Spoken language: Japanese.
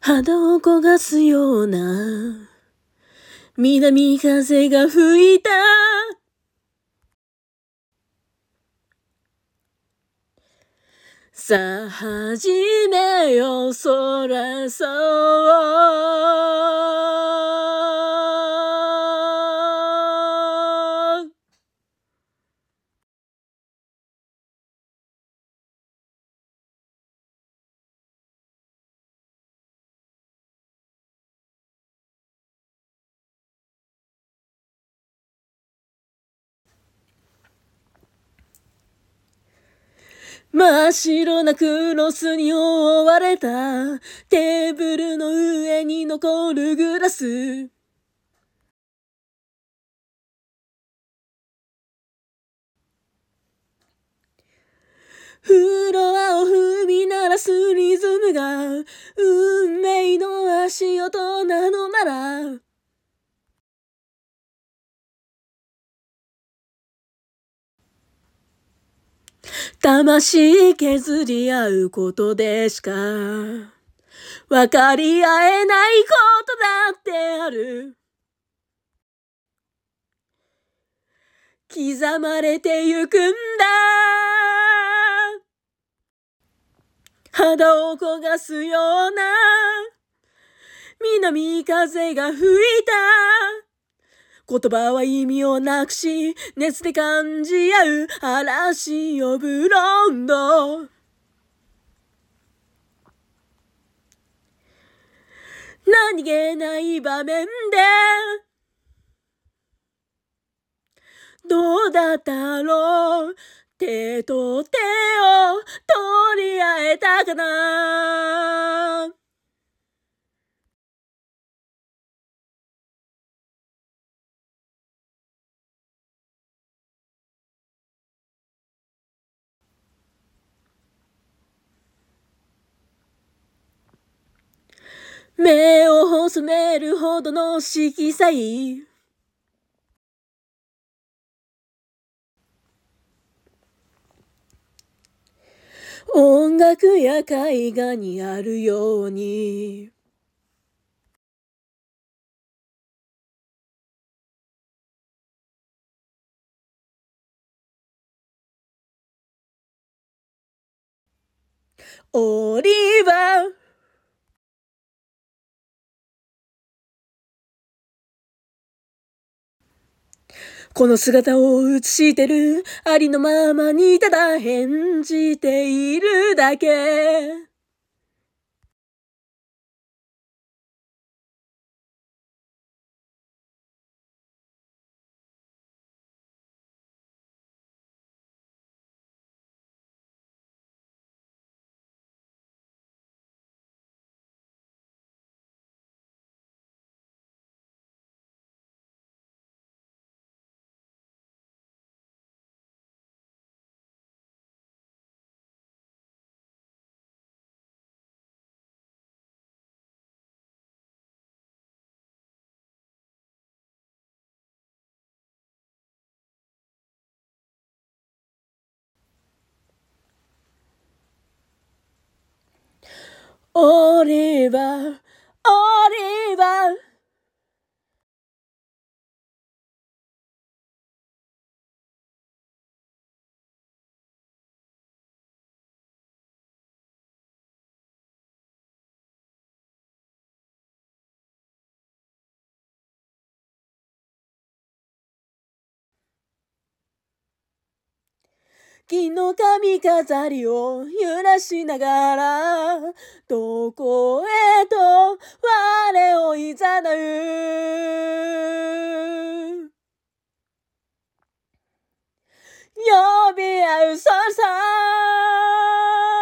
肌を焦がすような南風が吹いた。さあ始めよそらそう。真っ白なクロスに覆われたテーブルの上に残るグラス。フロアを踏み鳴らすリズムが運命の足音なのなら、魂削り合うことでしか分かり合えないことだってある。刻まれてゆくんだ。肌を焦がすような南風が吹いた。言葉は意味をなくし、熱で感じ合う嵐よブロンド。何気ない場面でどうだったろう。手と手を取り合えたかな。目を細めるほどの色彩。音楽や絵画にあるように。オリーバー。この姿を映してるありのままにただ返じているだけ。オリーバー、オリーバー。金の髪飾りを揺らしながら、どこへと我をいざなう。呼び合う空さ。